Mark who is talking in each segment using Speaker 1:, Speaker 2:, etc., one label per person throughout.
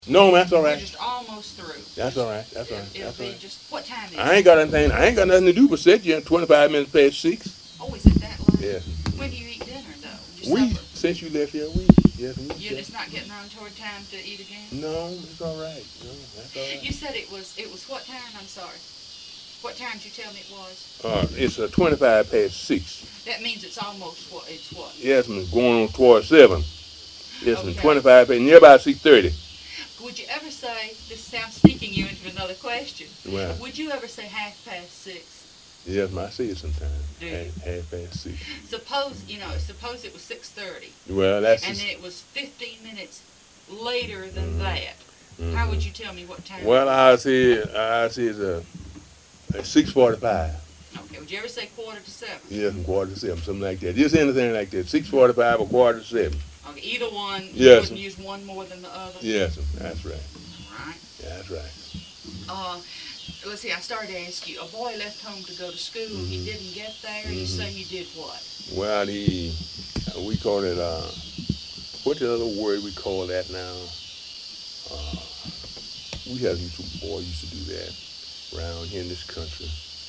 Speaker 1: No, that's all
Speaker 2: We're
Speaker 1: right.
Speaker 2: just almost through.
Speaker 1: That's all right. That's all right.
Speaker 2: It'll
Speaker 1: That's all
Speaker 2: be
Speaker 1: right.
Speaker 2: just, what time is
Speaker 1: I
Speaker 2: it?
Speaker 1: ain't got anything. I ain't got nothing to do but sit here. 25 minutes past 6.
Speaker 2: Oh, is it that late?
Speaker 1: Yes.
Speaker 2: When do you eat dinner, though? Your
Speaker 1: We
Speaker 2: supper?
Speaker 1: since you left here, we yes we.
Speaker 2: It's not getting on toward time to eat again?
Speaker 1: No, it's all right. No, that's all right.
Speaker 2: You said it was what time? I'm sorry. What time did you tell me it was?
Speaker 1: It's 25 past 6.
Speaker 2: That means it's almost what? It's what?
Speaker 1: Yes, I'm going on towards 7. Yes, I'm
Speaker 2: Okay.
Speaker 1: 25 past nearby 6:30.
Speaker 2: Would you ever say, this sounds sneaking you into another question,
Speaker 1: Well,
Speaker 2: would you ever say 6:30?
Speaker 1: yes, I see it sometimes.
Speaker 2: Do you?
Speaker 1: Half past 6.
Speaker 2: Suppose it was 6:30,
Speaker 1: Well, that's
Speaker 2: and
Speaker 1: just,
Speaker 2: it was 15 minutes later than
Speaker 1: Mhm.
Speaker 2: that.
Speaker 1: mhm.
Speaker 2: How would you tell me what time?
Speaker 1: Well, I see it's 6:45.
Speaker 2: Okay, would you ever say 6:45?
Speaker 1: Yes, and quarter to 7, something like that. Just anything like that. 6:45 or quarter to 7.
Speaker 2: Okay, either one, you
Speaker 1: Yes.
Speaker 2: wouldn't use one more than the other?
Speaker 1: Yes, that's right.
Speaker 2: All right.
Speaker 1: That's right.
Speaker 2: Let's see, I started to ask you, a boy left home to go to school, he
Speaker 1: Mhm.
Speaker 2: didn't get there, you
Speaker 1: Mhm.
Speaker 2: say he did what?
Speaker 1: Well, we call it, what's the other word we call that now? Uh, we have some boys used to do that around here in this country.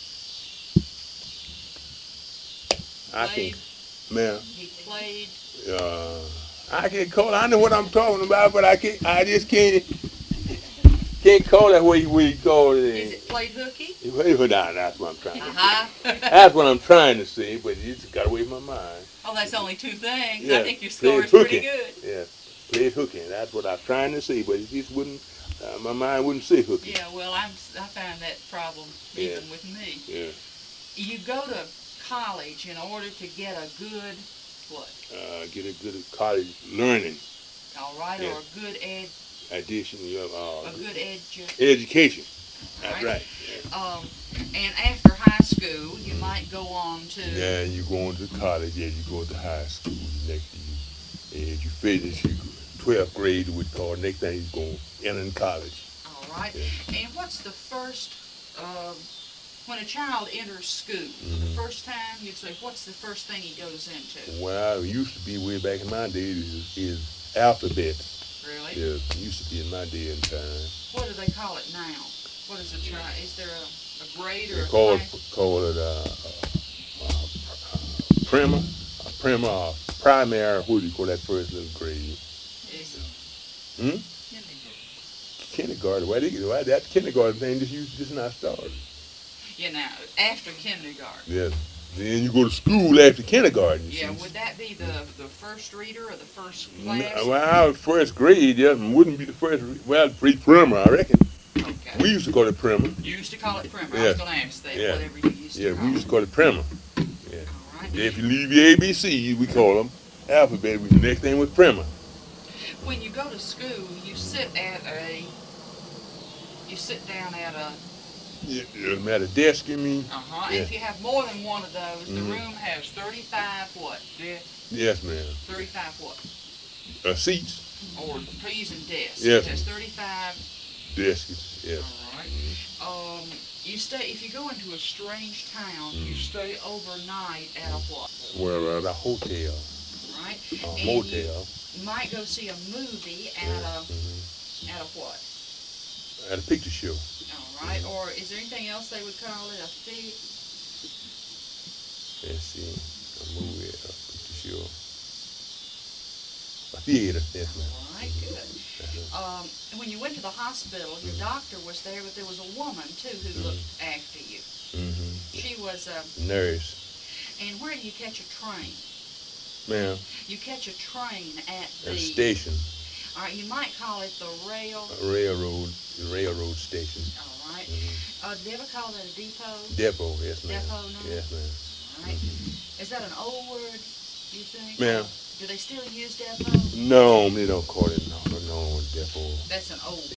Speaker 1: I
Speaker 2: Played?
Speaker 1: can't, man,
Speaker 2: He played?
Speaker 1: I can't call it. I know what I'm talking about, but I just can't call that way we call
Speaker 2: Is
Speaker 1: it.
Speaker 2: it played hooky?
Speaker 1: That's what I'm trying to say.
Speaker 2: Uh-huh.
Speaker 1: That's what I'm trying to say, but it just got away from my mind.
Speaker 2: Oh, that's only two things.
Speaker 1: Yeah,
Speaker 2: I think your score
Speaker 1: played
Speaker 2: is pretty
Speaker 1: hooky.
Speaker 2: good.
Speaker 1: Yeah, played hooking. That's what I'm trying to say, but it just wouldn't. My mind wouldn't say hooking.
Speaker 2: Yeah, well, I find that problem
Speaker 1: Yeah.
Speaker 2: even with me.
Speaker 1: Yeah.
Speaker 2: You go to college in order to get a good, what?
Speaker 1: Get a good college learning
Speaker 2: All right,
Speaker 1: Yeah.
Speaker 2: or a good
Speaker 1: addition.
Speaker 2: a good
Speaker 1: Education. That's
Speaker 2: Right.
Speaker 1: right. Yeah.
Speaker 2: And after high school, you might go on to.
Speaker 1: Yeah, you go on to college. Yeah, you go to high school. Next year, and you finish your 12th grade, we call. Next thing you go enter in college.
Speaker 2: All right.
Speaker 1: Yeah.
Speaker 2: And what's the first, when a child enters school, the
Speaker 1: Mhm.
Speaker 2: first time you'd say, what's the first thing he goes into?
Speaker 1: Well, it used to be way back in my day is alphabet.
Speaker 2: Really?
Speaker 1: Yeah, it used to be in my day and time.
Speaker 2: What do they call it now? What is a child? Is there a grade or
Speaker 1: They
Speaker 2: a
Speaker 1: call
Speaker 2: class?
Speaker 1: it primer, primary. What do you call that first little grade?
Speaker 2: Is
Speaker 1: Hmm? Kindergarten. Why that kindergarten thing just not started?
Speaker 2: After kindergarten.
Speaker 1: Yeah. Then you go to school after kindergarten. You
Speaker 2: Yeah,
Speaker 1: see.
Speaker 2: would that be the first reader or the first class?
Speaker 1: Well, first grade, yeah, wouldn't be the first. Well, pre-primer, I reckon.
Speaker 2: Okay.
Speaker 1: We used to call it primer.
Speaker 2: You used to call it primer. I
Speaker 1: Yeah.
Speaker 2: was going to ask that,
Speaker 1: Yeah.
Speaker 2: whatever you used to
Speaker 1: Yeah,
Speaker 2: call
Speaker 1: we
Speaker 2: it.
Speaker 1: used to call it primer.
Speaker 2: All right.
Speaker 1: Yeah, if you leave your ABCs, we call them alphabet. The next thing was primer.
Speaker 2: When you go to school, you sit down at a,
Speaker 1: Yeah, at a desk, you mean?
Speaker 2: uh-huh,
Speaker 1: Yeah.
Speaker 2: if you have more than one of those, the
Speaker 1: Mhm.
Speaker 2: room has 35 what?
Speaker 1: Yes, ma'am.
Speaker 2: 35 what?
Speaker 1: Seats,
Speaker 2: Or trees and desks.
Speaker 1: Yes.
Speaker 2: It has 35.
Speaker 1: desks, yes.
Speaker 2: All right. If you go into a strange town, you stay overnight at a what?
Speaker 1: Well, a hotel,
Speaker 2: Right?
Speaker 1: a
Speaker 2: And
Speaker 1: motel.
Speaker 2: You might go see a movie at
Speaker 1: Mhm.
Speaker 2: a what?
Speaker 1: At a picture show.
Speaker 2: All right. Or is there anything else they would call it?
Speaker 1: Let's see, a movie, a picture show. A theater, yes, ma'am.
Speaker 2: All right, good.
Speaker 1: Uh-huh.
Speaker 2: When you went to the hospital, your doctor was there, but there was a woman too who looked after you.
Speaker 1: Mm-hmm.
Speaker 2: She was
Speaker 1: Nurse,
Speaker 2: and where do you catch a train?
Speaker 1: ma'am.
Speaker 2: You catch a train at
Speaker 1: At a
Speaker 2: the.
Speaker 1: station,
Speaker 2: All right, you might call it the rail.
Speaker 1: a railroad station.
Speaker 2: All right.
Speaker 1: Mm-hmm.
Speaker 2: Did they ever call that a depot?
Speaker 1: Depot, yes, ma'am.
Speaker 2: Depot, no?
Speaker 1: Yes, ma'am.
Speaker 2: All right. Is that an old word? You think?
Speaker 1: Ma'am.
Speaker 2: Do they still use depot?
Speaker 1: No, they don't call it no depot.
Speaker 2: That's an old